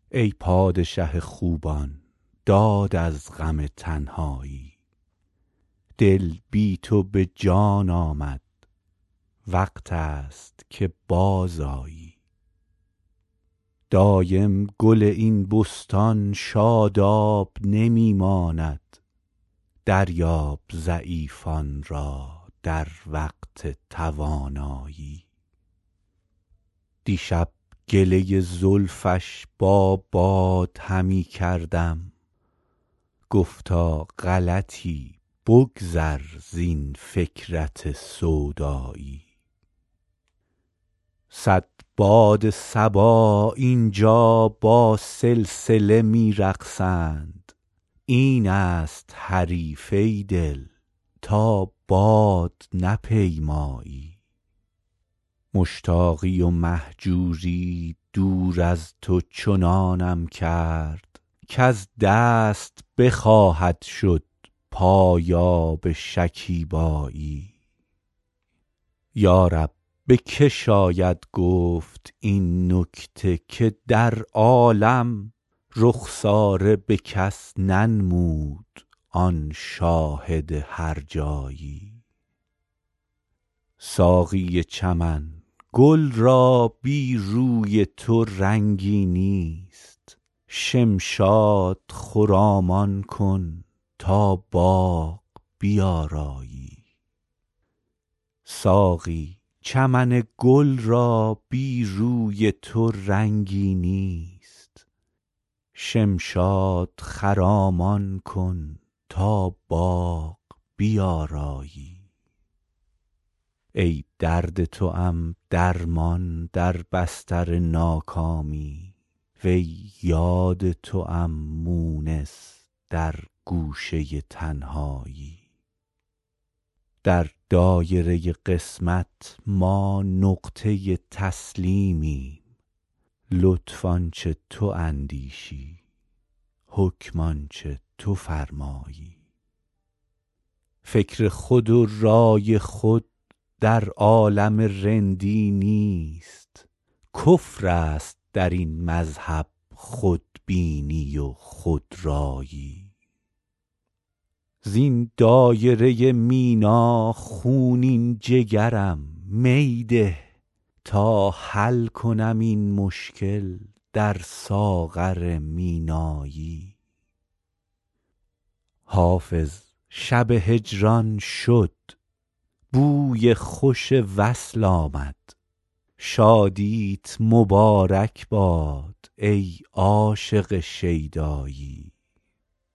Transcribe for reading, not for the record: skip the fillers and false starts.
ای پادشه خوبان داد از غم تنهایی، دل بی تو به جان آمد وقت است که بازآیی. دایم گل این بستان شاداب نمی ماند، دریاب ضعیفان را در وقت توانایی. دیشب گله زلفش با باد همی کردم، گفتا غلطی بگذر زین فکرت سودایی. صد باد صبا اینجا با سلسله می رقصند، این است حریف ای دل تا باد نپیمایی. مشتاقی و مهجوری دور از تو چنانم کرد، کز دست بخواهد شد پایاب شکیبایی. یا رب به که شاید گفت این نکته که در عالم رخساره به کس ننمود آن شاهد هرجایی. ساقی چمن گل را بی روی تو رنگی نیست، شمشاد خرامان کن تا باغ بیارایی. ساقی چمن گل را بی روی تو رنگی نیست، شمشاد خرامان کن تا باغ بیارایی. ای درد توام درمان در بستر ناکامی، وی یاد توام مونس در گوشه تنهایی. در دایره قسمت ما نقطه تسلیمیم، لطف آنچه تو اندیشی حکم آنچه تو فرمایی. فکر خود و رای خود در عالم رندی نیست، کفر است در این مذهب خودبینی و خودرایی. زین دایره مینا خونین جگرم می ده تا حل کنم این مشکل در ساغر مینایی. حافظ شب هجران شد، بوی خوش وصل آمد، شادیت مبارک باد ای عاشق شیدایی.